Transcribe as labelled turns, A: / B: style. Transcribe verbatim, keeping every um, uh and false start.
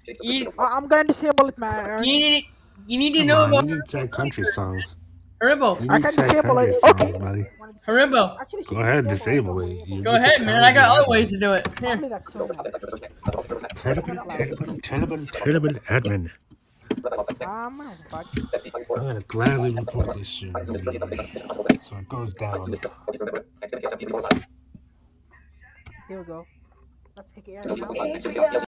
A: You,
B: Uh, I'm gonna disable it, man.
A: you need you need to
C: Come
A: know
C: on,
A: about
C: you need to say country songs.
A: Haribo.
C: You
B: I
C: need to
B: can
C: say
B: disable
C: country
B: it.
C: songs,
B: Okay.
C: buddy.
A: Haribo.
B: Actually,
C: Go
B: should
C: ahead,
B: disable
C: disable
B: it.
C: it. You're
A: Go
C: just a
A: ahead, man. I got
C: talented
A: other ways to
C: admin.
A: do it. Here.
B: Probably that song.
C: Terrible, terrible, terrible, terrible admin.
B: Um, fuck.
C: I'm gonna gladly report this shit. So it goes down.
B: Here we go. Let's kick it out now.